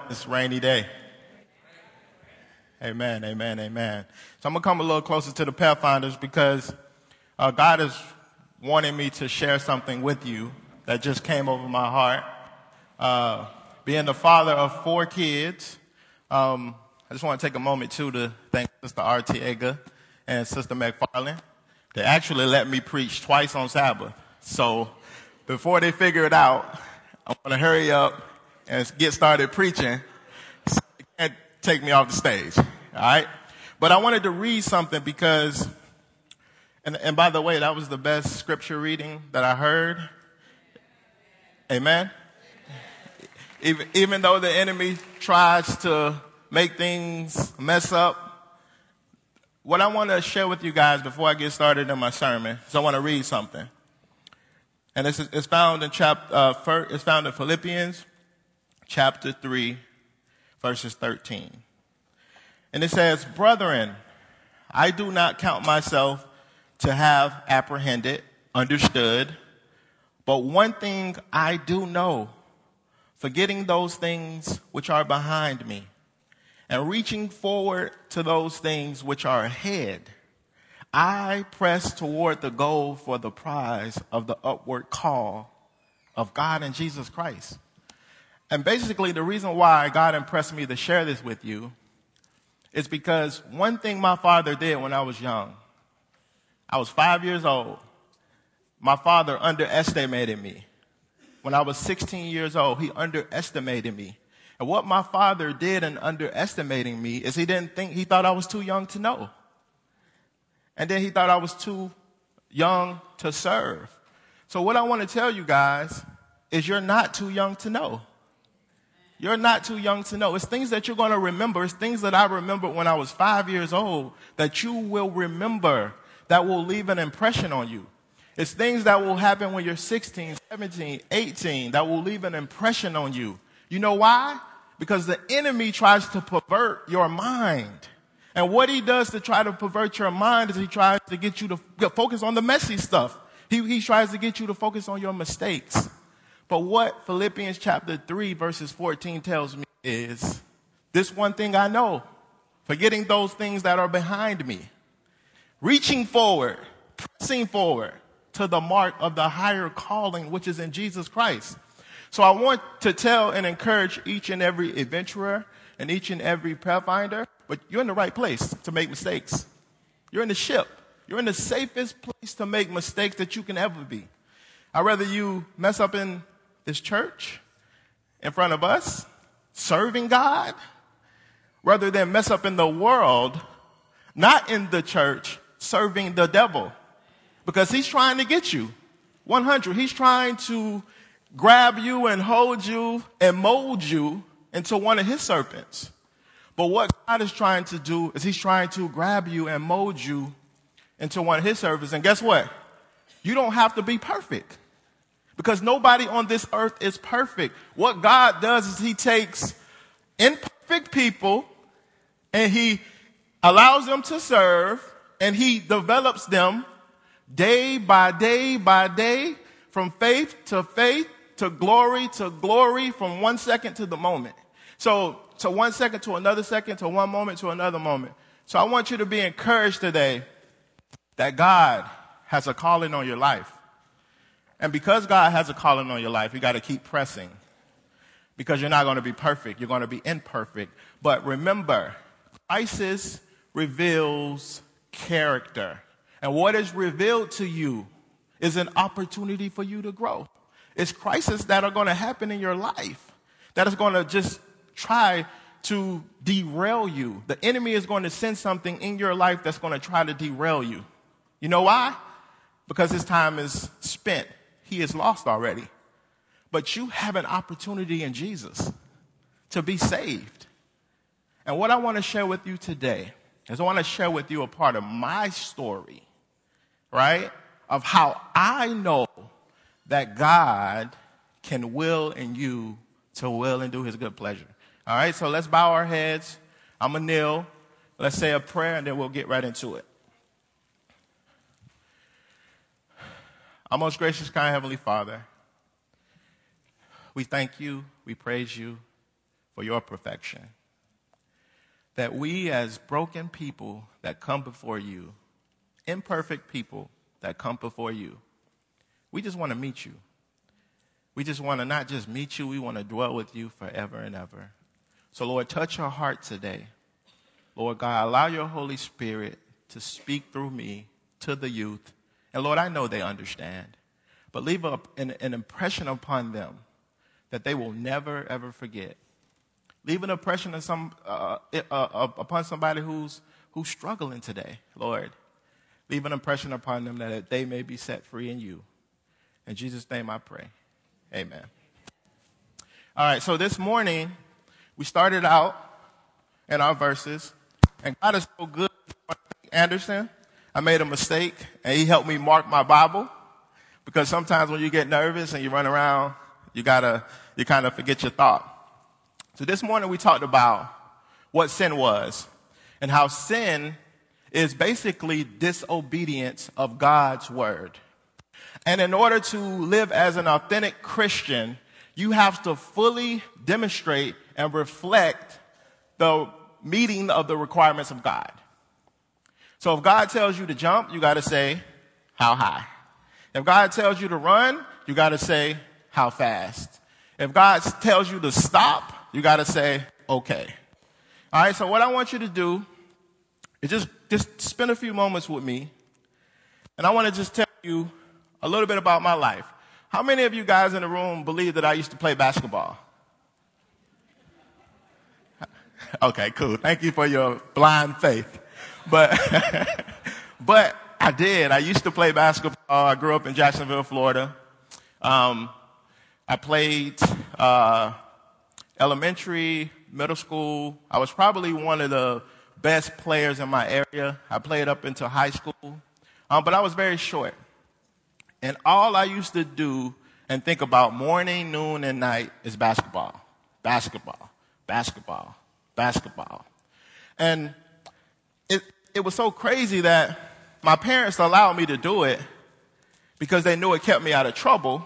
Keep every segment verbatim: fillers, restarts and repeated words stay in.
this rainy day. Amen, amen, amen. So I'm going to come a little closer to the Pathfinders because uh, God is wanting me to share something with you that just came over my heart. Uh, being the father of four kids, um, I just want to take a moment, too, to thank Sister Artiega and Sister McFarland. They actually let me preach twice on Sabbath. So before they figure it out, I want to hurry up and get started preaching so they can't take me off the stage. All right? But I wanted to read something because, and, and by the way, that was the best scripture reading that I heard. Amen? Even, even though the enemy tries to make things mess up, what I want to share with you guys before I get started in my sermon is I want to read something. And it's, it's found in chapter, uh, first, it's found in Philippians chapter three, verses thirteen. And it says, "Brethren, I do not count myself to have apprehended, understood, but one thing I do know, forgetting those things which are behind me, and reaching forward to those things which are ahead, I press toward the goal for the prize of the upward call of God in Jesus Christ." And basically, the reason why God impressed me to share this with you is because one thing my father did when I was young, I was five years old. My father underestimated me. When I was sixteen years old, he underestimated me. And what my father did in underestimating me is he didn't think, he thought I was too young to know. And then he thought I was too young to serve. So what I want to tell you guys is you're not too young to know. You're not too young to know. It's things that you're going to remember. It's things that I remembered when I was five years old that you will remember that will leave an impression on you. It's things that will happen when you're sixteen, seventeen, eighteen that will leave an impression on you. You know why? Because the enemy tries to pervert your mind. And what he does to try to pervert your mind is he tries to get you to focus on the messy stuff. He, he tries to get you to focus on your mistakes. But what Philippians chapter three, verses fourteen tells me is, this one thing I know, forgetting those things that are behind me, reaching forward, pressing forward to the mark of the higher calling, which is in Jesus Christ. So I want to tell and encourage each and every adventurer and each and every pathfinder, but you're in the right place to make mistakes. You're in the ship. You're in the safest place to make mistakes that you can ever be. I'd rather you mess up in this church in front of us, serving God, rather than mess up in the world, not in the church, serving the devil. Because he's trying to get you. one hundred. He's trying to grab you and hold you and mold you into one of his serpents. But what God is trying to do is he's trying to grab you and mold you into one of his serpents. And guess what? You don't have to be perfect. Because nobody on this earth is perfect. What God does is he takes imperfect people and he allows them to serve and he develops them day by day by day, from faith to faith, to glory to glory, from one second to the moment. So, to one second to another second, to one moment to another moment. So I want you to be encouraged today that God has a calling on your life. And because God has a calling on your life, you got to keep pressing. Because you're not going to be perfect. You're going to be imperfect. But remember, crisis reveals character. And what is revealed to you is an opportunity for you to grow. It's crises that are going to happen in your life that is going to just try to derail you. The enemy is going to send something in your life that's going to try to derail you. You know why? Because his time is spent. He is lost already. But you have an opportunity in Jesus to be saved. And what I want to share with you today is I want to share with you a part of my story, right? Of how I know that God can will in you to will and do his good pleasure. All right, so let's bow our heads. I'm going to kneel. Let's say a prayer, and then we'll get right into it. Our most gracious, kind Heavenly Father, we thank you, we praise you for your perfection. That we as broken people that come before you, imperfect people that come before you, we just want to meet you. We just want to not just meet you, we want to dwell with you forever and ever. So Lord, touch our heart today. Lord God, allow your Holy Spirit to speak through me to the youth. And Lord, I know they understand, but leave a, an, an impression upon them that they will never, ever forget. Leave an impression of some, uh, uh, upon somebody who's, who's struggling today, Lord. Leave an impression upon them that they may be set free in you. In Jesus' name I pray. Amen. All right, so this morning, we started out in our verses, and God is so good. Anderson, I made a mistake, and he helped me mark my Bible, because sometimes when you get nervous and you run around, you gotta, you kind of forget your thought. So this morning we talked about what sin was and how sin is basically disobedience of God's word. And in order to live as an authentic Christian, you have to fully demonstrate and reflect the meeting of the requirements of God. So if God tells you to jump, you got to say, how high? If God tells you to run, you got to say, how fast? If God tells you to stop, you got to say, okay. All right, so what I want you to do is just, just spend a few moments with me. And I want to just tell you a little bit about my life. How many of you guys in the room believe that I used to play basketball? Okay, cool. Thank you for your blind faith. But, but I did. I used to play basketball. I grew up in Jacksonville, Florida. Um, I played uh, elementary, middle school. I was probably one of the best players in my area. I played up into high school, um, but I was very short. And all I used to do and think about morning, noon, and night is basketball, basketball, basketball, basketball. And it, it was so crazy that my parents allowed me to do it because they knew it kept me out of trouble.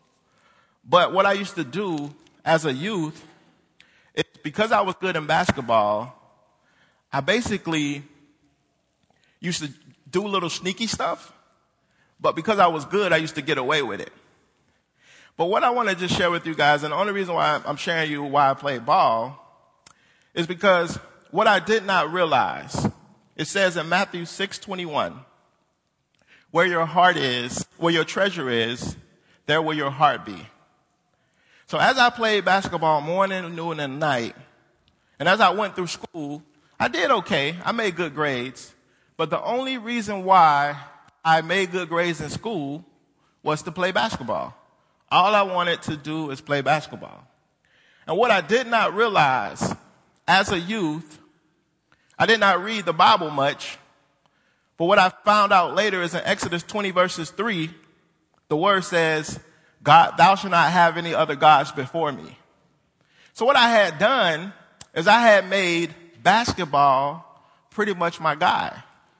But what I used to do as a youth, is because I was good in basketball, I basically used to do little sneaky stuff. But because I was good, I used to get away with it. But what I want to just share with you guys, and the only reason why I'm sharing you why I played ball, is because what I did not realize, it says in Matthew six twenty-one, where your heart is, where your treasure is, there will your heart be. So as I played basketball morning, noon, and night, and as I went through school, I did okay. I made good grades. But the only reason why I made good grades in school was to play basketball. All I wanted to do is play basketball. And what I did not realize as a youth, I did not read the Bible much, but what I found out later is in Exodus twenty verses three, the word says, God, thou shalt not have any other gods before me. So what I had done is I had made basketball pretty much my God.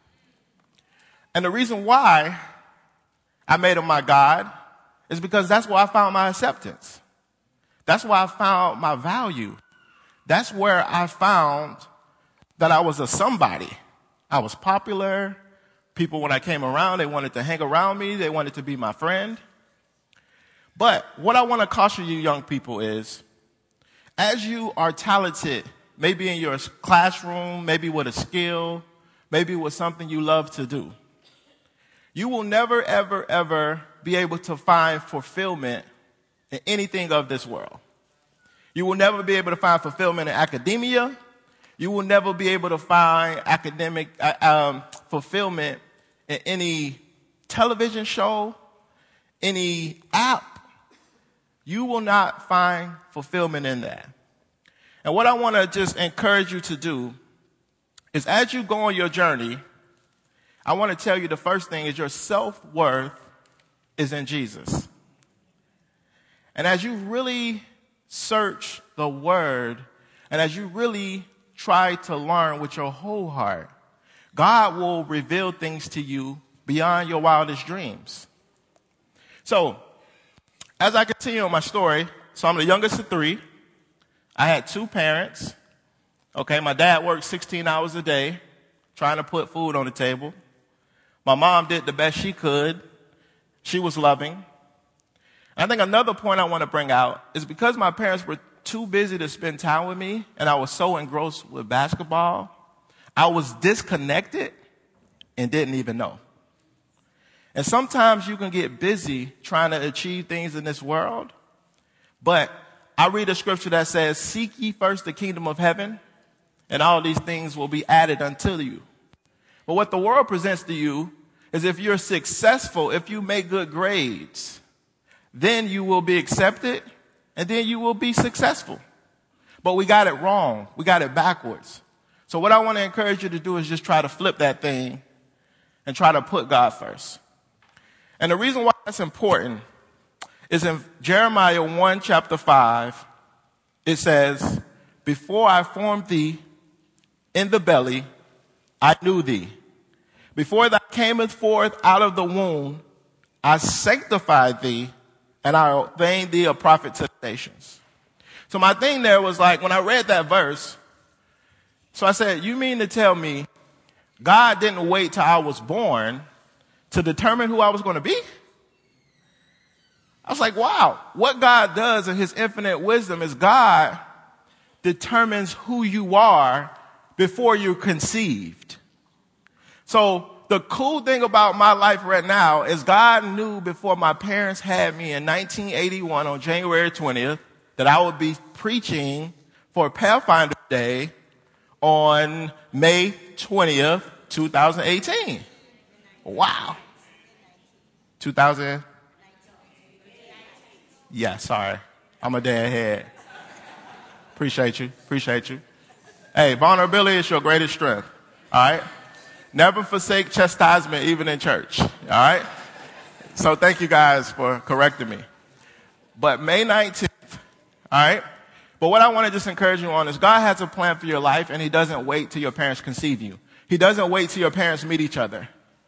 And the reason why I made him my God is because that's where I found my acceptance. That's where I found my value. That's where I found that I was a somebody. I was popular. People, when I came around, they wanted to hang around me. They wanted to be my friend. But what I want to caution you young people is, as you are talented, maybe in your classroom, maybe with a skill, maybe with something you love to do, you will never, ever, ever be able to find fulfillment in anything of this world. You will never be able to find fulfillment in academia. You will never be able to find academic uh, um, fulfillment in any television show, any app. You will not find fulfillment in that. And what I want to just encourage you to do is, as you go on your journey, I want to tell you the first thing is your self-worth is in Jesus. And as you really search the word, and as you really try to learn with your whole heart, God will reveal things to you beyond your wildest dreams. So, as I continue on my story, so I'm the youngest of three. I had two parents. Okay, my dad worked sixteen hours a day trying to put food on the table. My mom did the best she could. She was loving. I think another point I want to bring out is because my parents were too busy to spend time with me and I was so engrossed with basketball, I was disconnected and didn't even know. And sometimes you can get busy trying to achieve things in this world, but I read a scripture that says, seek ye first the kingdom of heaven, and all these things will be added unto you. But what the world presents to you is if you're successful, if you make good grades, then you will be accepted, and then you will be successful. But we got it wrong. We got it backwards. So what I want to encourage you to do is just try to flip that thing and try to put God first. And the reason why that's important is in Jeremiah one, chapter five, it says, before I formed thee in the belly, I knew thee. Before thou camest forth out of the womb, I sanctified thee, and I ordained thee a prophet to the nations. So my thing there was like, when I read that verse, so I said, you mean to tell me God didn't wait till I was born to determine who I was going to be? I was like, wow, what God does in his infinite wisdom is God determines who you are before you're conceived. So the cool thing about my life right now is God knew before my parents had me in nineteen eighty-one on January twentieth that I would be preaching for Pathfinder Day on May twentieth, twenty eighteen. Wow. two thousand? Yeah, sorry. I'm a day ahead. Appreciate you. Appreciate you. Hey, vulnerability is your greatest strength. All right? Never forsake chastisement, even in church. All right? So thank you guys for correcting me. But May nineteenth, all right? But what I want to just encourage you on is God has a plan for your life, and he doesn't wait till your parents conceive you. He doesn't wait till your parents meet each other.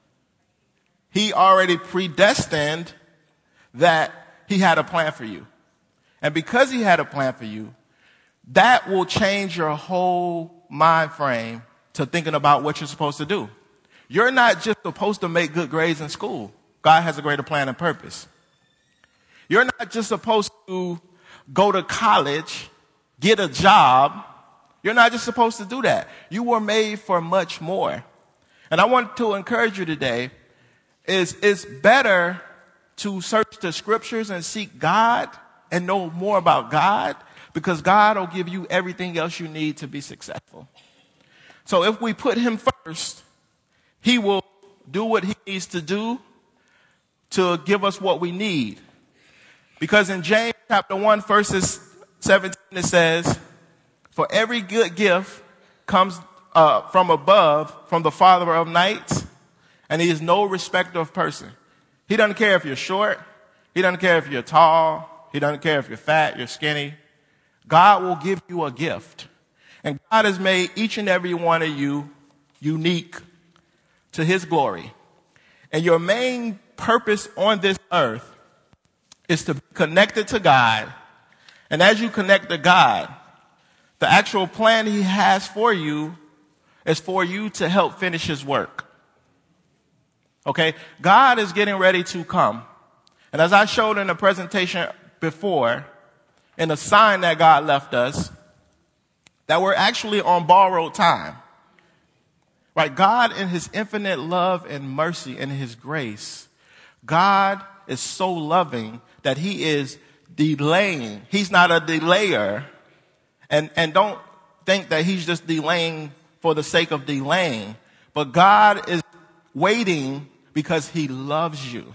He already predestined that he had a plan for you. And because he had a plan for you, that will change your whole mind frame to thinking about what you're supposed to do. You're not just supposed to make good grades in school. God has a greater plan and purpose. You're not just supposed to go to college, get a job. You're not just supposed to do that. You were made for much more. And I want to encourage you today is it's better to search the scriptures and seek God and know more about God, because God will give you everything else you need to be successful. So if we put him first, he will do what he needs to do to give us what we need. Because in James chapter one, verses seventeen, it says, for every good gift comes uh, from above, from the Father of nights, and he is no respecter of person. He doesn't care if you're short. He doesn't care if you're tall. He doesn't care if you're fat, you're skinny. God will give you a gift. And God has made each and every one of you unique to his glory. And your main purpose on this earth is to be connected to God. And as you connect to God, the actual plan he has for you is for you to help finish his work. Okay? God is getting ready to come. And as I showed in the presentation before, in a sign that God left us, that we're actually on borrowed time. Right? God, in his infinite love and mercy and his grace, God is so loving that he is delaying. He's not a delayer. And, and don't think that he's just delaying for the sake of delaying. But God is waiting because he loves you.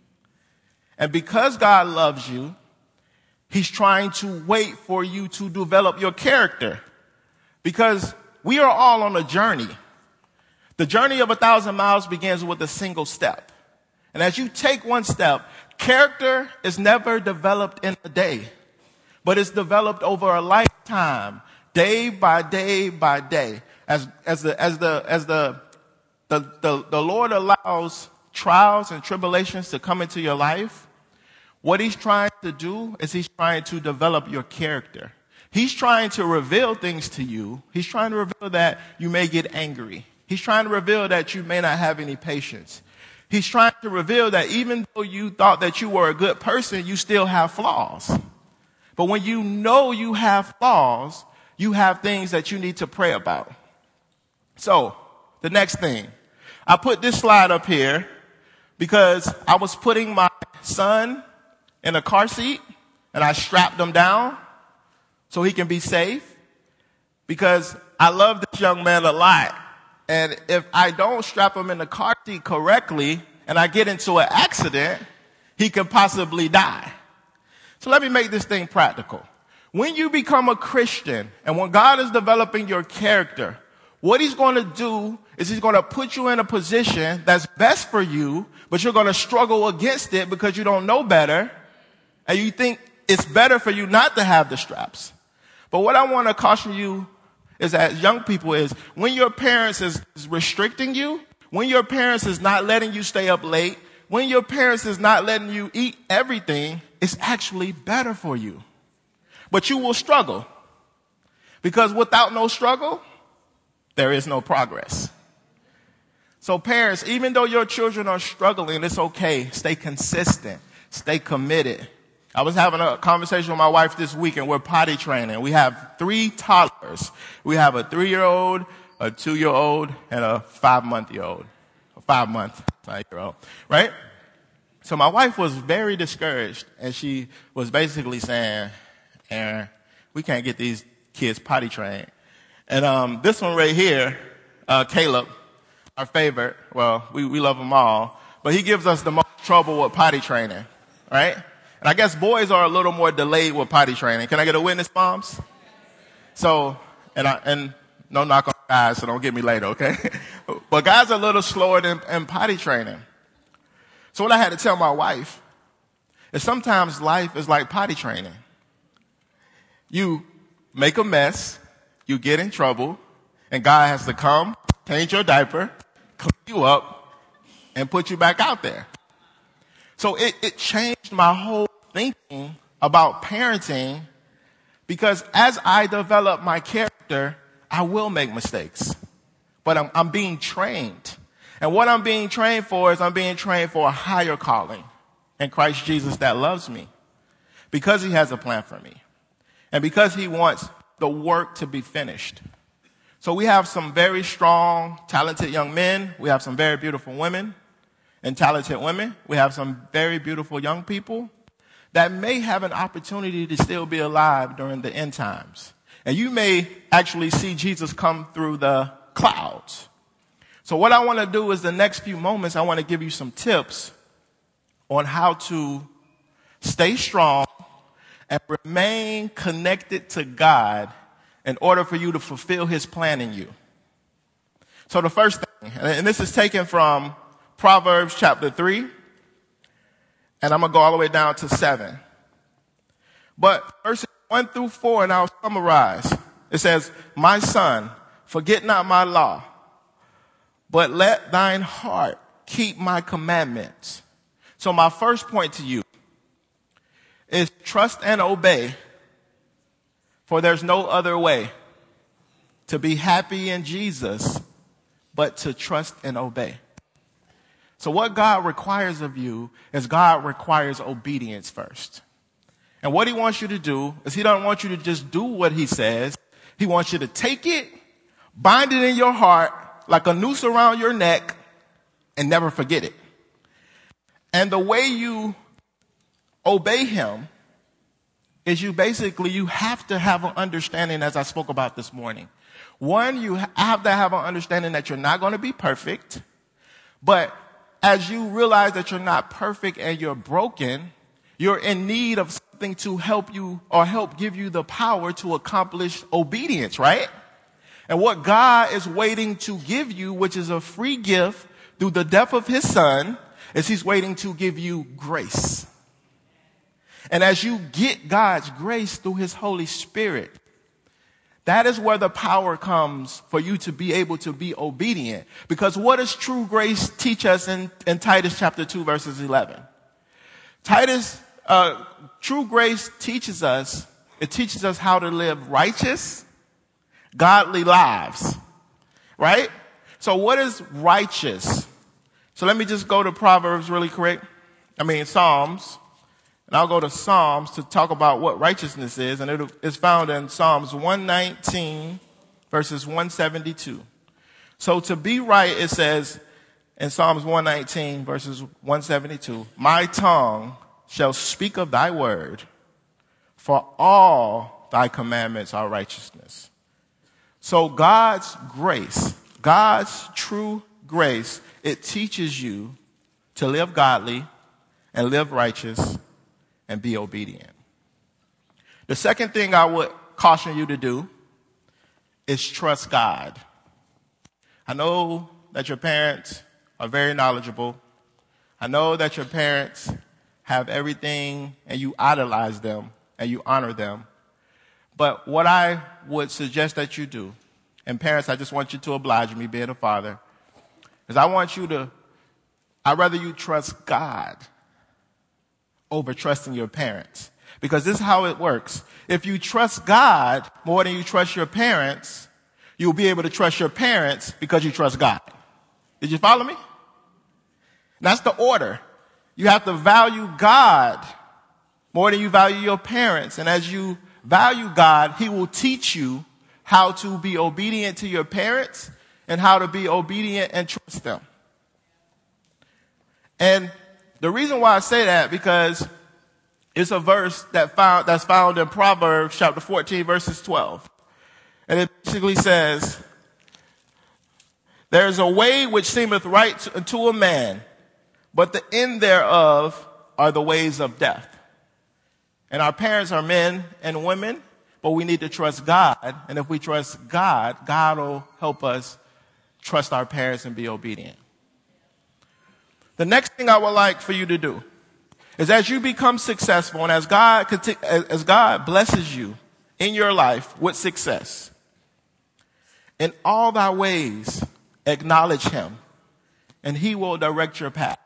And because God loves you, he's trying to wait for you to develop your character. Because we are all on a journey. The journey of a thousand miles begins with a single step. And as you take one step, character is never developed in a day, but it's developed over a lifetime, day by day by day. As, as the, as the, as the, the, the, the Lord allows trials and tribulations to come into your life, what he's trying to do is he's trying to develop your character. He's trying to reveal things to you. He's trying to reveal that you may get angry. He's trying to reveal that you may not have any patience. He's trying to reveal that even though you thought that you were a good person, you still have flaws. But when you know you have flaws, you have things that you need to pray about. So, the next thing. I put this slide up here because I was putting my son in a car seat and I strapped him down so he can be safe because I love this young man a lot. And if I don't strap him in the car seat correctly and I get into an accident, he could possibly die. So let me make this thing practical. When you become a Christian and when God is developing your character, what he's going to do is he's going to put you in a position that's best for you, but you're going to struggle against it because you don't know better and you think it's better for you not to have the straps. But what I want to caution you is as young people is when your parents is, is restricting you, when your parents is not letting you stay up late, when your parents is not letting you eat everything, it's actually better for you. But you will struggle because without no struggle, there is no progress. So parents, even though your children are struggling, it's okay. Stay consistent. Stay committed. I was having a conversation with my wife this week and we're potty training. We have three toddlers. We have a three-year-old, a two-year-old, and a five-month-year-old. A five-month-year-old, right? So my wife was very discouraged and she was basically saying, Aaron, we can't get these kids potty trained. And um, this one right here, uh, Caleb, our favorite, well, we, we love them all, but he gives us the most trouble with potty training, right? And I guess boys are a little more delayed with potty training. Can I get a witness, moms? So, and I, and no knock on guys, so don't get me later, okay? But guys are a little slower than in potty training. So what I had to tell my wife is sometimes life is like potty training. You make a mess, you get in trouble, and God has to come, change your diaper, clean you up, and put you back out there. So it, it changed my whole thinking about parenting because as I develop my character, I will make mistakes. But I'm, I'm being trained. And what I'm being trained for is I'm being trained for a higher calling in Christ Jesus that loves me because he has a plan for me and because he wants the work to be finished. So we have some very strong, talented young men. We have some very beautiful women and talented women. We have some very beautiful young people that may have an opportunity to still be alive during the end times. And you may actually see Jesus come through the clouds. So what I want to do is the next few moments, I want to give you some tips on how to stay strong and remain connected to God in order for you to fulfill his plan in you. So the first thing, and this is taken from Proverbs chapter three, and I'm going to go all the way down to seven. But verses one through four, and I'll summarize. It says, my son, forget not my law, but let thine heart keep my commandments. So my first point to you is trust and obey, for there's no other way to be happy in Jesus but to trust and obey. So what God requires of you is God requires obedience first. And what he wants you to do is he doesn't want you to just do what he says. He wants you to take it, bind it in your heart like a noose around your neck, and never forget it. And the way you obey him is you basically, you have to have an understanding, as I spoke about this morning. One, you have to have an understanding that you're not going to be perfect, but as you realize that you're not perfect and you're broken, you're in need of something to help you or help give you the power to accomplish obedience, right? And what God is waiting to give you, which is a free gift through the death of his son, is he's waiting to give you grace. And as you get God's grace through his Holy Spirit, that is where the power comes for you to be able to be obedient. Because what does true grace teach us in, in Titus chapter two, verses eleven? Titus, uh, true grace teaches us it teaches us how to live righteous, godly lives, right? So what is righteous? So let me just go to Proverbs really quick. I mean, Psalms. And I'll go to Psalms to talk about what righteousness is. And it is found in Psalms one nineteen, verses one seventy-two. So to be right, it says in Psalms one nineteen, verses one seventy-two, my tongue shall speak of thy word, for all thy commandments are righteousness. So God's grace, God's true grace, it teaches you to live godly and live righteous and be obedient. The second thing I would caution you to do is trust God. I know that your parents are very knowledgeable. I know that your parents have everything and you idolize them and you honor them. But what I would suggest that you do, and parents, I just want you to oblige me being a father, is I want you to, I'd rather you trust God over trusting your parents. Because this is how it works. If you trust God more than you trust your parents, you'll be able to trust your parents because you trust God. Did you follow me? That's the order. You have to value God more than you value your parents. And as you value God, He will teach you how to be obedient to your parents and how to be obedient and trust them. And the reason why I say that, because it's a verse that found, that's found in Proverbs chapter fourteen, verses twelve. And it basically says, there is a way which seemeth right unto a man, but the end thereof are the ways of death. And our parents are men and women, but we need to trust God. And if we trust God, God will help us trust our parents and be obedient. The next thing I would like for you to do is, as you become successful and as God, as God blesses you in your life with success, in all thy ways acknowledge Him and He will direct your path.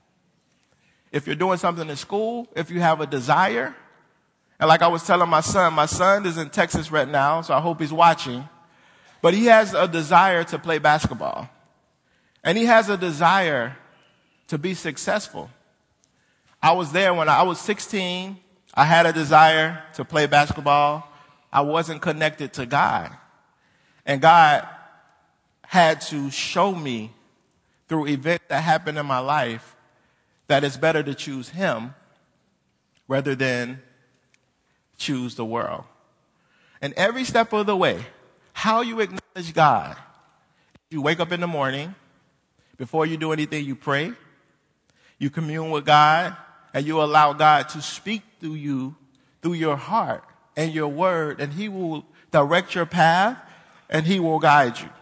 If you're doing something in school, if you have a desire, and like I was telling my son, my son is in Texas right now, so I hope he's watching, but he has a desire to play basketball. And he has a desire to be successful. I was there when I was sixteen. I had a desire to play basketball. I wasn't connected to God. And God had to show me through events that happened in my life that it's better to choose Him rather than choose the world. And every step of the way, how you acknowledge God, you wake up in the morning, before you do anything, you pray, you commune with God, and you allow God to speak through you, through your heart and your word, and He will direct your path and He will guide you.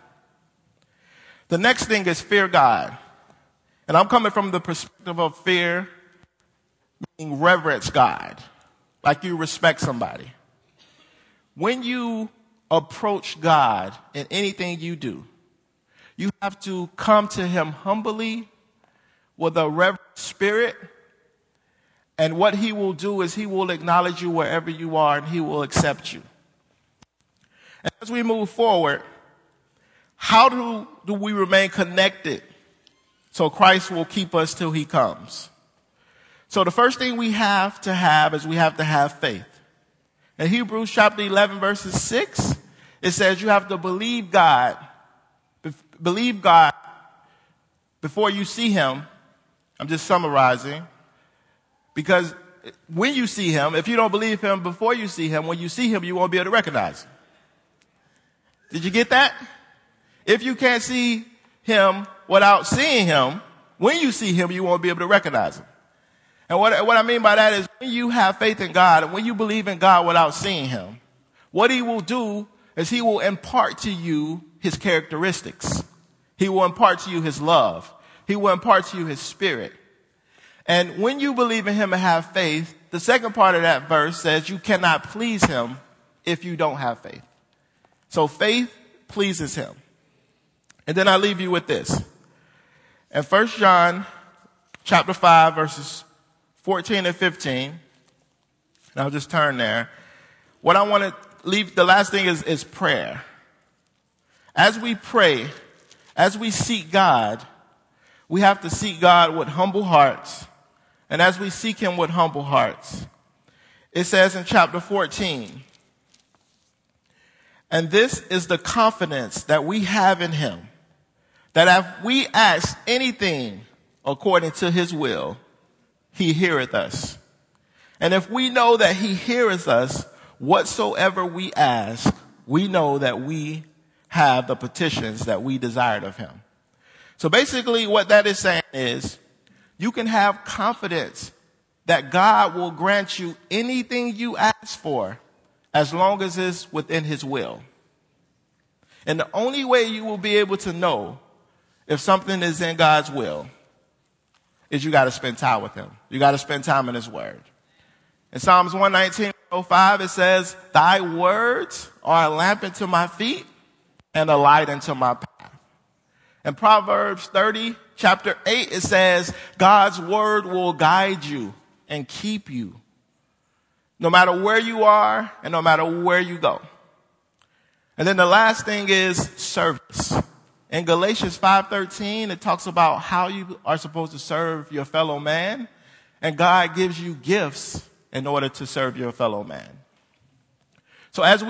The next thing is fear God. And I'm coming from the perspective of fear, meaning reverence God, like you respect somebody. When you approach God in anything you do, you have to come to Him humbly with a reverent spirit. And what He will do is He will acknowledge you wherever you are and He will accept you. And as we move forward, how do, do we remain connected so Christ will keep us till He comes? So the first thing we have to have is we have to have faith. In Hebrews chapter eleven, verses six, it says you have to believe God. Be- believe God before you see Him. I'm just summarizing. Because when you see Him, if you don't believe Him before you see Him, when you see Him, you won't be able to recognize Him. Did you get that? If you can't see Him without seeing Him, when you see Him, you won't be able to recognize Him. And what, what I mean by that is when you have faith in God and when you believe in God without seeing Him, what He will do is He will impart to you His characteristics. He will impart to you His love. He will impart to you His Spirit. And when you believe in Him and have faith, the second part of that verse says you cannot please Him if you don't have faith. So faith pleases Him. And then I leave you with this. In First John chapter five, verses fourteen and fifteen, and I'll just turn there. what I want to leave, the last thing is, is prayer. As we pray, as we seek God, we have to seek God with humble hearts. And as we seek him with humble hearts, it says in chapter fourteen, and this is the confidence that we have in him, that if we ask anything according to his will, he heareth us. And if we know that he heareth us, whatsoever we ask, we know that we have the petitions that we desired of him. So basically what that is saying is, you can have confidence that God will grant you anything you ask for as long as it's within his will. And the only way you will be able to know if something is in God's will is you got to spend time with him. You got to spend time in his word. In Psalms one nineteen, oh five, it says, thy words are a lamp unto my feet and a light unto my path. In Proverbs thirty, chapter eight, it says, God's word will guide you and keep you, no matter where you are and no matter where you go. And then the last thing is service. In Galatians five thirteen, it talks about how you are supposed to serve your fellow man, and God gives you gifts in order to serve your fellow man. So as we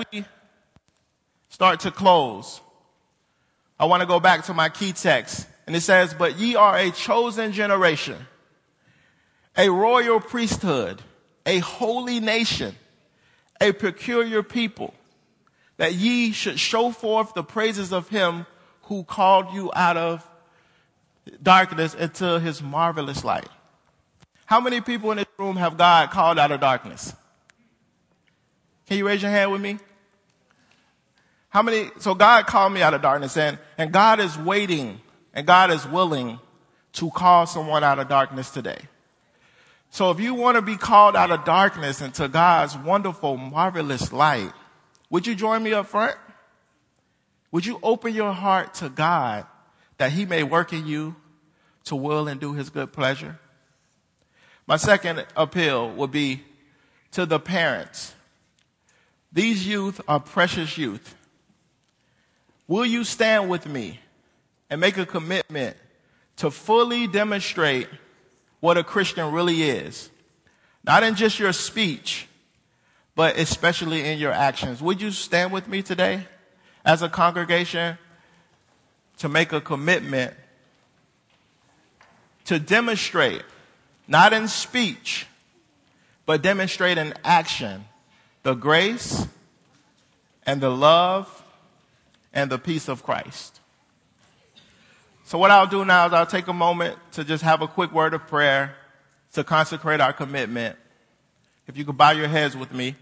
start to close, I want to go back to my key text, and it says, but ye are a chosen generation, a royal priesthood, a holy nation, a peculiar people, that ye should show forth the praises of him who called you out of darkness into his marvelous light. How many people in this room have God called out of darkness? Can you raise your hand with me? How many? So God called me out of darkness, and, and God is waiting, and God is willing to call someone out of darkness today. So if you want to be called out of darkness into God's wonderful, marvelous light, would you join me up front? Would you open your heart to God that he may work in you to will and do his good pleasure? My second appeal would be to the parents. These youth are precious youth. Will you stand with me and make a commitment to fully demonstrate what a Christian really is? Not in just your speech, but especially in your actions. Would you stand with me today as a congregation to make a commitment to demonstrate, not in speech, but demonstrate in action, the grace and the love and the peace of Christ? So what I'll do now is I'll take a moment to just have a quick word of prayer to consecrate our commitment. If you could bow your heads with me.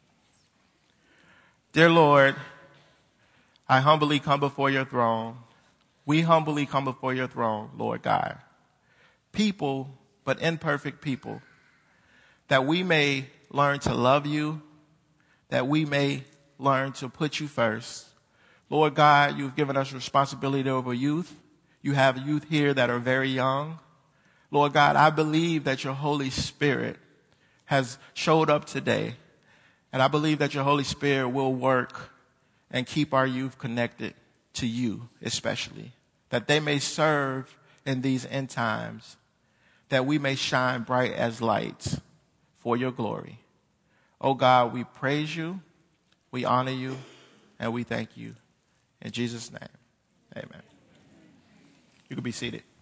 Dear Lord, I humbly come before your throne. We humbly come before your throne, Lord God. People, but imperfect people, that we may learn to love you, that we may learn to put you first. Lord God, you've given us responsibility over youth. You have youth here that are very young. Lord God, I believe that your Holy Spirit has showed up today. And I believe that your Holy Spirit will work and keep our youth connected to you, especially, that they may serve in these end times, that we may shine bright as lights for your glory. Oh God, we praise you, we honor you, and we thank you. In Jesus' name, amen. You can be seated.